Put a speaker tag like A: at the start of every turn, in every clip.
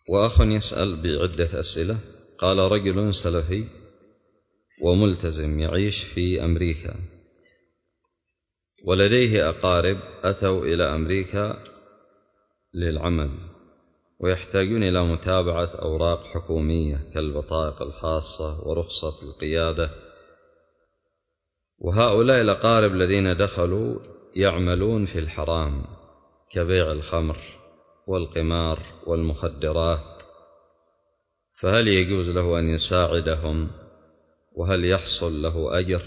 A: وأخ يسأل بعدة أسئلة. قال: رجل سلفي وملتزم يعيش في أمريكا، ولديه أقارب أتوا إلى أمريكا للعمل، ويحتاجون إلى متابعة أوراق حكومية كالبطائق الخاصة ورخصة القيادة، وهؤلاء الأقارب الذين دخلوا يعملون في الحرام كبيع الخمر والقمار والمخدرات، فهل يجوز له أن يساعدهم؟ وهل يحصل له أجر؟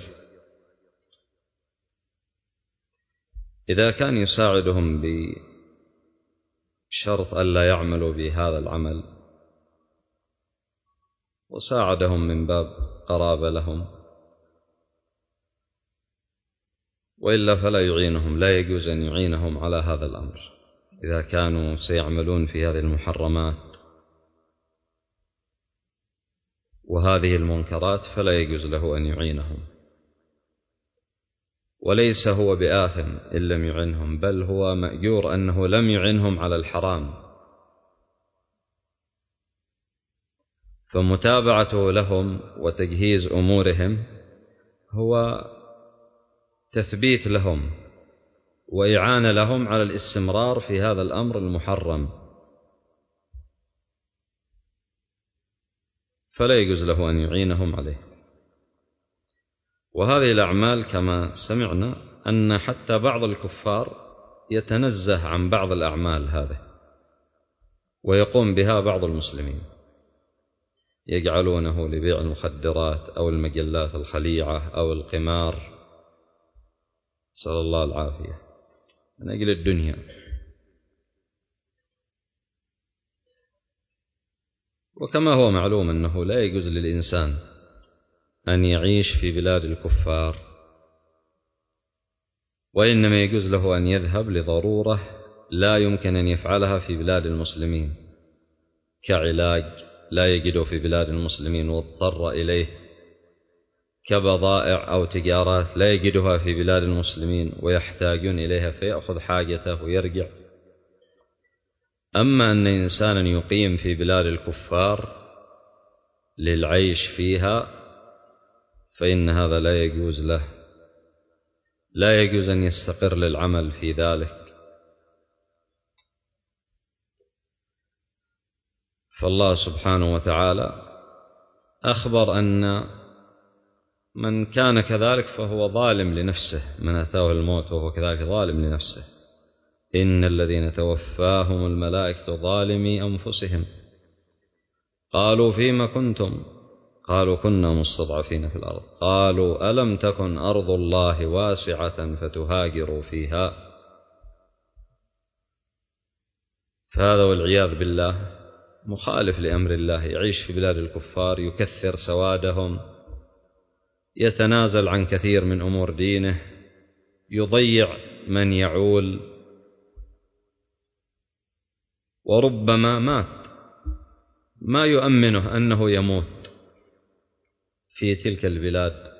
A: إذا كان يساعدهم بشرط ألا يعملوا بهذا العمل، وساعدهم من باب قرابة لهم، وإلا فلا يعينهم، لا يجوز أن يعينهم على هذا الأمر. إذا كانوا سيعملون في هذه المحرمات وهذه المنكرات فلا يجوز له أن يعينهم، وليس هو بآثم إن لم يعنهم، بل هو مأجور أنه لم يعنهم على الحرام، فمتابعته لهم وتجهيز أمورهم هو تثبيت لهم وإعانة لهم على الاستمرار في هذا الأمر المحرم، فلا يجوز له أن يعينهم عليه. وهذه الأعمال كما سمعنا أن حتى بعض الكفار يتنزه عن بعض الأعمال هذه ويقوم بها بعض المسلمين، يجعلونه لبيع المخدرات أو المجلات الخليعة أو القمار، نسأل الله العافية، من أجل الدنيا. وكما هو معلوم أنه لا يجوز للإنسان أن يعيش في بلاد الكفار، وإنما يجوز له أن يذهب لضرورة لا يمكن أن يفعلها في بلاد المسلمين، كعلاج لا يجده في بلاد المسلمين واضطر إليه، كبضائع أو تجارات لا يجدها في بلاد المسلمين ويحتاجون إليها فيأخذ حاجته ويرجع. أما أن إنسانا يقيم في بلاد الكفار للعيش فيها فإن هذا لا يجوز له، لا يجوز أن يستقر للعمل في ذلك. فالله سبحانه وتعالى أخبر أن من كان كذلك فهو ظالم لنفسه، من أتاه الموت وهو كذلك ظالم لنفسه. إن الذين توفاهم الملائكة ظالمي أنفسهم قالوا فيما كنتم؟ قالوا كنا مستضعفين في الأرض، قالوا ألم تكن أرض الله واسعة فتهاجروا فيها. فهذا والعياذ بالله مخالف لأمر الله، يعيش في بلاد الكفار، يكثر سوادهم، يتنازل عن كثير من أمور دينه، يضيع من يعول، وربما مات ما يؤمنه أنه يموت في تلك البلاد.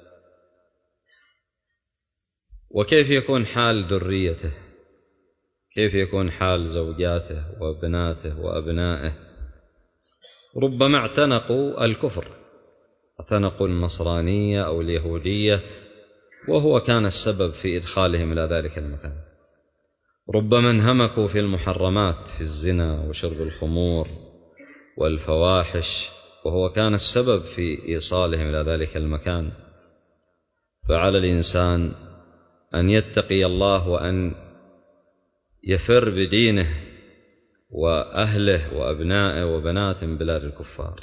A: وكيف يكون حال ذريته؟ كيف يكون حال زوجاته وبناته وأبنائه؟ ربما اعتنقوا الكفر، اعتنقوا النصرانية أو اليهودية، وهو كان السبب في إدخالهم إلى ذلك المكان. ربما انهمكوا في المحرمات، في الزنا وشرب الخمور والفواحش، وهو كان السبب في إيصالهم إلى ذلك المكان. فعلى الإنسان أن يتقي الله وأن يفر بدينه وأهله وأبنائه وبناته من بلاد الكفار.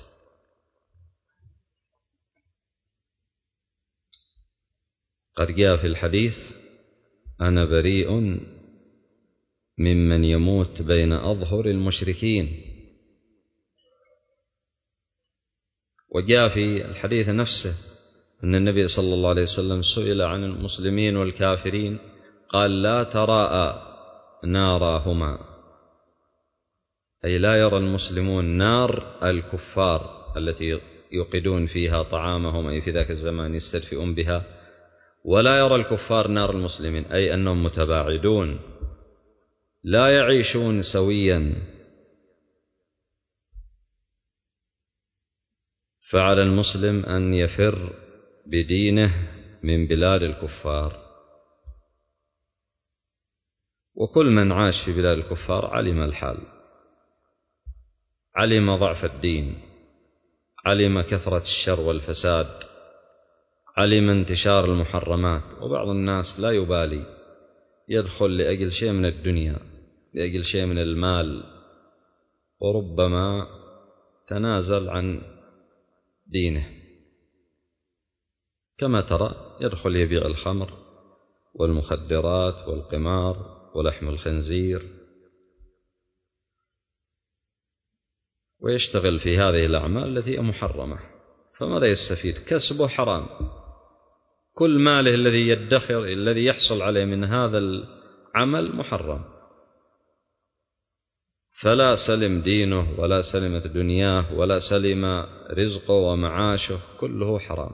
A: قد جاء في الحديث: أنا بريء ممن يموت بين أظهر المشركين. وجاء في الحديث نفسه أن النبي صلى الله عليه وسلم سئل عن المسلمين والكافرين قال: لا تراءى ناراهما، أي لا يرى المسلمون نار الكفار التي يوقدون فيها طعامهم، أي في ذاك الزمان يستدفئون بها، ولا يرى الكفار نار المسلمين، أي أنهم متباعدون لا يعيشون سويا. فعلى المسلم أن يفر بدينه من بلاد الكفار. وكل من عاش في بلاد الكفار علم الحال، علم ضعف الدين، علم كثرة الشر والفساد، علم انتشار المحرمات. وبعض الناس لا يبالي، يدخل لأجل شيء من الدنيا، لأجل شيء من المال، وربما تنازل عن دينه، كما ترى يدخل يبيع الخمر والمخدرات والقمار ولحم الخنزير، ويشتغل في هذه الأعمال التي هي محرمة. فماذا يستفيد؟ كسبه حرام، كل ماله الذي يدخر الذي يحصل عليه من هذا العمل محرم، فلا سلم دينه ولا سلمت دنياه ولا سلم رزقه ومعاشه، كله حرام.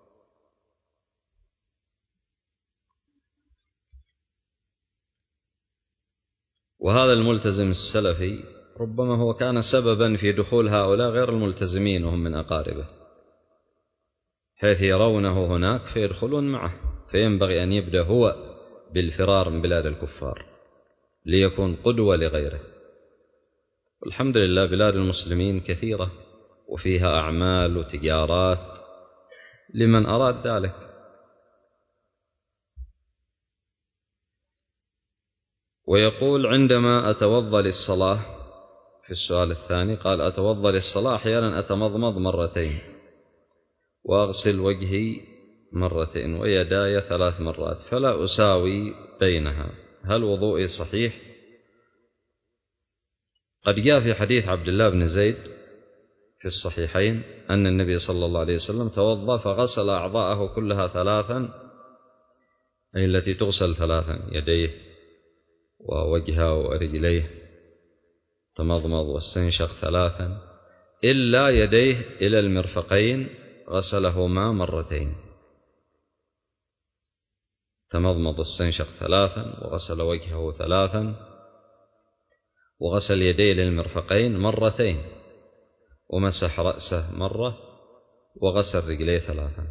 A: وهذا الملتزم السلفي ربما هو كان سببا في دخول هؤلاء غير الملتزمين وهم من أقاربه، حيث يرونه هناك فيدخلون معه، فينبغي أن يبدأ هو بالفرار من بلاد الكفار ليكون قدوة لغيره. والحمد لله بلاد المسلمين كثيرة وفيها أعمال وتجارات لمن أراد ذلك. ويقول: عندما أتوضأ للصلاة، في السؤال الثاني قال: أتوضأ للصلاة أحيانا أتمضمض مرتين، وأغسل وجهي مرتين، ويداي 3 مرات، فلا أساوي بينها، هل وضوئي صحيح؟ قد جاء في حديث عبد الله بن زيد في الصحيحين أن النبي صلى الله عليه وسلم توضأ فغسل أعضاءه كلها 3، أي التي تغسل 3، يديه ووجهه ورجليه، تمضمض واستنشق 3، إلا يديه إلى المرفقين غسلهما مرتين، تمضمض واستنشق 3، وغسل وجهه 3، وغسل يديه للمرفقين مرتين، ومسح رأسه مرة، وغسل رجليه 3.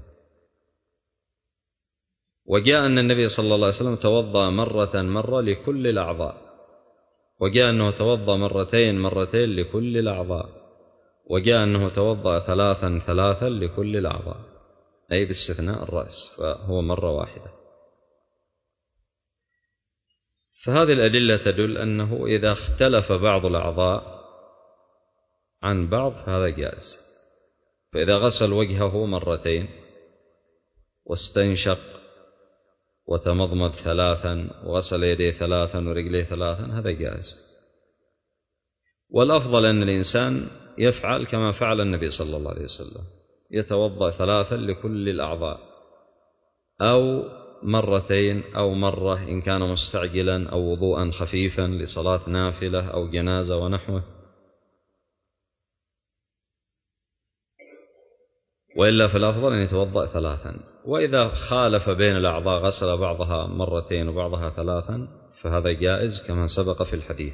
A: وجاء أن النبي صلى الله عليه وسلم توضأ مرة لكل الأعضاء، وجاء أنه توضأ مرتين لكل الأعضاء، وجاء أنه توضأ 3 لكل الأعضاء، أي باستثناء الرأس، فهو مرة واحدة. فهذه الأدلة تدل أنه إذا اختلف بعض الأعضاء عن بعض فهذا جائز. فإذا غسل وجهه مرتين واستنشق وتمضمض 3 وغسل يديه 3 ورجليه 3، هذا جائز. والأفضل أن الإنسان يفعل كما فعل النبي صلى الله عليه وسلم، يتوضأ 3 لكل الأعضاء، أو مرتين أو مرة إن كان مستعجلا، أو وضوءا خفيفا لصلاة نافلة أو جنازة ونحوه. وإلا فالأفضل أن يتوضأ 3. وإذا خالف بين الأعضاء غسل بعضها مرتين وبعضها 3 فهذا جائز كما سبق في الحديث.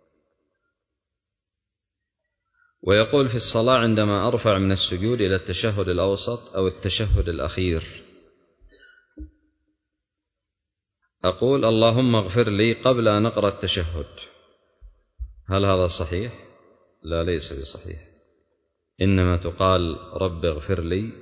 A: ويقول: في الصلاة عندما أرفع من السجود إلى التشهد الأوسط أو التشهد الأخير أقول: اللهم اغفر لي قبل أن أقرأ التشهد، هل هذا صحيح؟ لا، ليس بصحيح. إنما تقال رب اغفر لي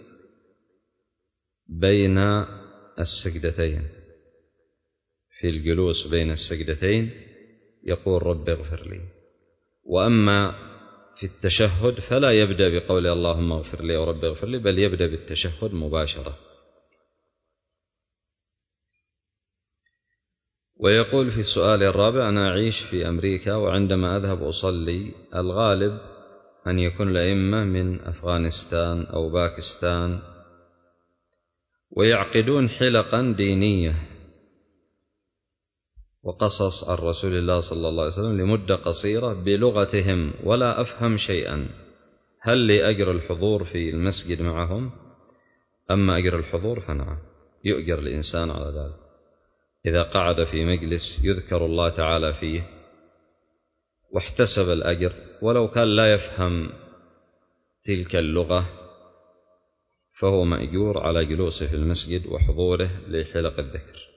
A: بين السجدتين، في الجلوس بين السجدتين يقول رب اغفر لي. وأما في التشهد فلا يبدأ بقول اللهم اغفر لي أو رب اغفر لي، بل يبدأ بالتشهد مباشرة. ويقول في السؤال الرابع: أنا أعيش في أمريكا، وعندما أذهب أصلي الغالب أن يكون الأئمة من أفغانستان أو باكستان، ويعقدون حلقا دينية وقصص عن رسول الله صلى الله عليه وسلم لمدة قصيرة بلغتهم ولا أفهم شيئا، هل لي أجر الحضور في المسجد معهم؟ أما أجر الحضور فنعم، يؤجر الإنسان على ذلك إذا قعد في مجلس يذكر الله تعالى فيه واحتسب الأجر، ولو كان لا يفهم تلك اللغة فهو مأجور على جلوسه في المسجد وحضوره لحلق الذكر.